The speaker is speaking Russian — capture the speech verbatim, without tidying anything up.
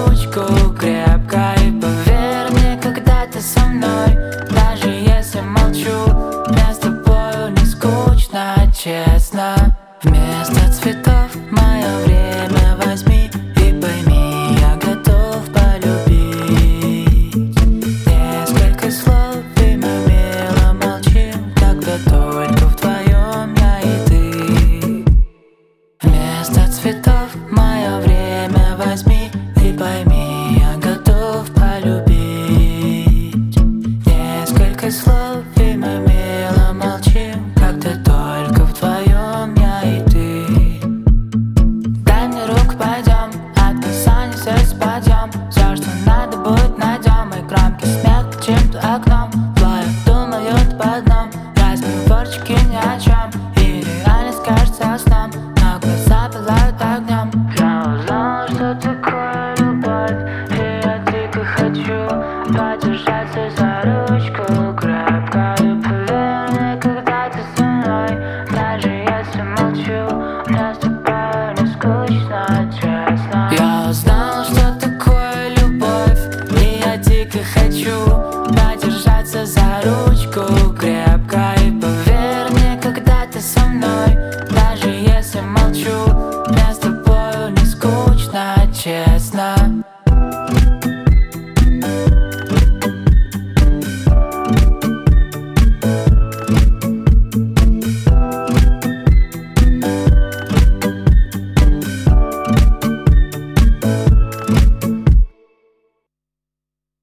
ручку крепко. И поверь мне, когда ты со мной, даже если молчу, мне с тобою не скучно, честно. Вместо цветов мое время возьми и пойми, я готов полюбить. Несколько слов, и мы мило молчим, когда только вдвоем я и ты. Вместо цветов мое время возьми и пойми, я готов полюбить. Несколько слов, и мы мило молчим, когда только вдвоем я и ты. Дай мне руку, пойдем, от касания сердца пойдем. Все, что надо, будет найдем. И громкий смех под чьим-то окном. Двое думают об одном, разговорчики ни о чем. И реальность кажется сном, но глаза пылают огнем. Я узнала, что такое любовь, и я дико хочу подержаться за ручку крепко. И поверь мне, когда ты со мной, даже если молчу, мне с тобой не скучно, честно. Я узнала, что такое любовь, и я дико хочу подержаться за ручку